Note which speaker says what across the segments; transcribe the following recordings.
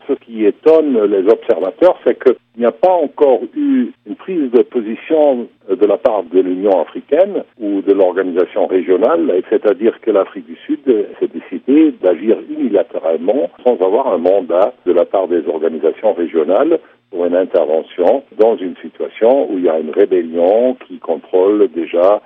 Speaker 1: ce qui étonne les observateurs, c'est qu'il n'y a pas encore eu une prise de position de la part de l'Union africaine ou de l'organisation régionale, c'est-à-dire que l'Afrique du Sud s'est décidée d'agir unilatéralement sans avoir un mandat de la part des organisations régionales pour une intervention dans une situation où il y a une rébellion qui contrôle déjà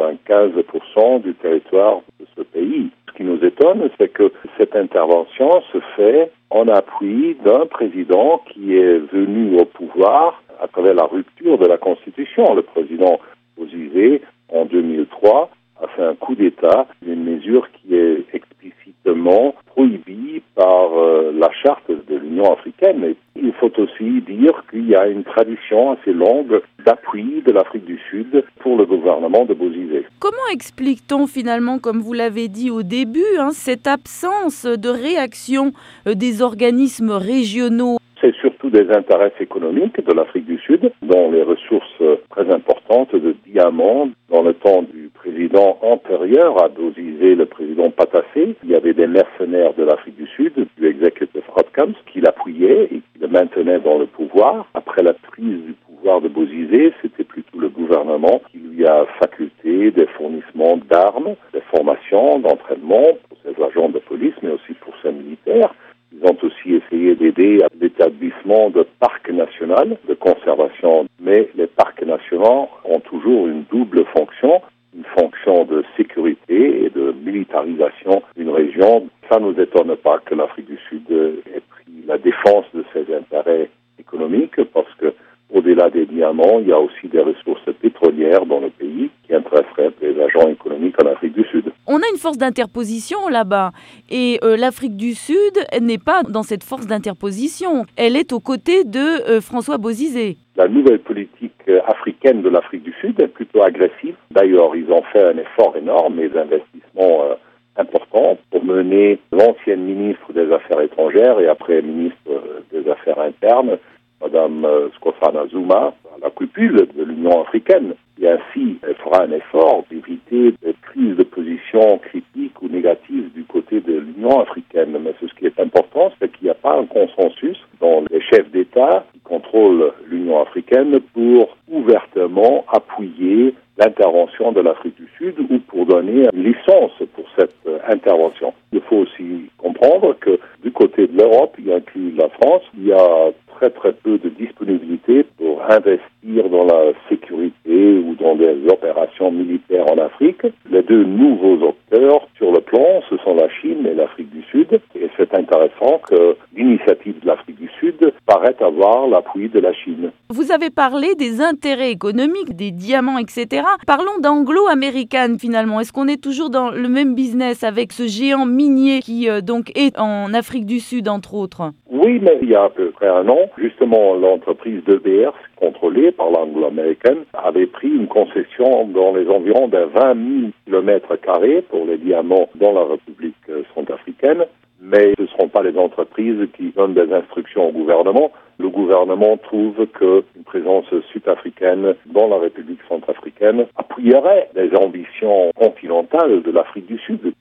Speaker 1: 95% du territoire de ce pays. Ce qui nous étonne, c'est que cette intervention se fait en appui d'un président qui est venu au pouvoir à travers la rupture de la Constitution. Le président Bozizé, en 2003, a fait un coup d'État, une mesure qui est explicitement prohibée par la charte de l'Union africaine. Et il faut aussi dire qu'il y a une tradition assez longue d'appui de l'Afrique du Sud pour le gouvernement de Bozizé.
Speaker 2: Comment explique-t-on finalement, comme vous l'avez dit au début, cette absence de réaction des organismes régionaux ?
Speaker 1: C'est surtout des intérêts économiques de l'Afrique du Sud, dont les ressources très importantes de diamants. Dans le temps du président antérieur à Bozizé, le président Patassé, il y avait des mercenaires de l'Afrique du Sud, du Executive Outcomes, qui l'appuyaient et qui le maintenaient dans le pouvoir. Après la prise du pouvoir de Bozizé, c'était plutôt le gouvernement qui lui a faculté des fournissements d'armes, des formations, d'entraînement pour ses agents de police, mais aussi pour ses militaires. Ils ont aussi essayé d'aider à l'établissement de parcs nationaux de conservation. Mais les parcs nationaux ont toujours une double fonction, une fonction de sécurité et de militarisation d'une région. Ça ne nous étonne pas que l'Afrique du Sud ait pris la défense de ses intérêts économiques parce que au-delà des diamants, il y a aussi des ressources pétrolières dans le pays qui intéresseraient les agents économiques en Afrique du Sud.
Speaker 2: On a une force d'interposition là-bas et l'Afrique du Sud n'est pas dans cette force d'interposition. Elle est aux côtés de François Bozizé.
Speaker 1: La nouvelle politique africaine de l'Afrique du Sud est plutôt agressive. D'ailleurs, ils ont fait un effort énorme et des investissements importants pour mener l'ancienne ministre des Affaires étrangères et après ministre des Affaires internes, Madame Nkosazana Zuma, à la cupule de l'Union africaine. Et ainsi, elle fera un effort d'éviter des prises de position critiques ou négatives du côté de l'Union africaine. Mais ce qui est important, c'est qu'il n'y a pas un consensus dans les chefs d'État qui contrôlent l'Union africaine pour ouvertement appuyer l'intervention de l'Afrique du Sud ou pour donner une licence pour cette intervention. Il faut aussi comprendre que du côté de l'Europe, y inclut la France, il y a très peu de disponibilité pour investir dans la sécurité ou dans des opérations militaires en Afrique. Les deux nouveaux acteurs sur le plan, ce sont la Chine et l'Afrique du Sud. Et c'est intéressant que l'initiative de l'Afrique du Sud paraît avoir l'appui de la Chine.
Speaker 2: Vous avez parlé des intérêts économiques, des diamants, etc. Parlons d'Anglo-American finalement. Est-ce qu'on est toujours dans le même business avec ce géant minier qui donc est en Afrique du Sud entre autres ?
Speaker 1: Oui, mais il y a à peu près un an, justement, l'entreprise d'EBR, contrôlée par l'Anglo-American, avait pris une concession dans les environs de 20 000 km² pour les diamants dans la République centrafricaine. Mais ce ne seront pas les entreprises qui donnent des instructions au gouvernement. Le gouvernement trouve qu'une présence sud-africaine dans la République centrafricaine appuierait les ambitions continentales de l'Afrique du Sud.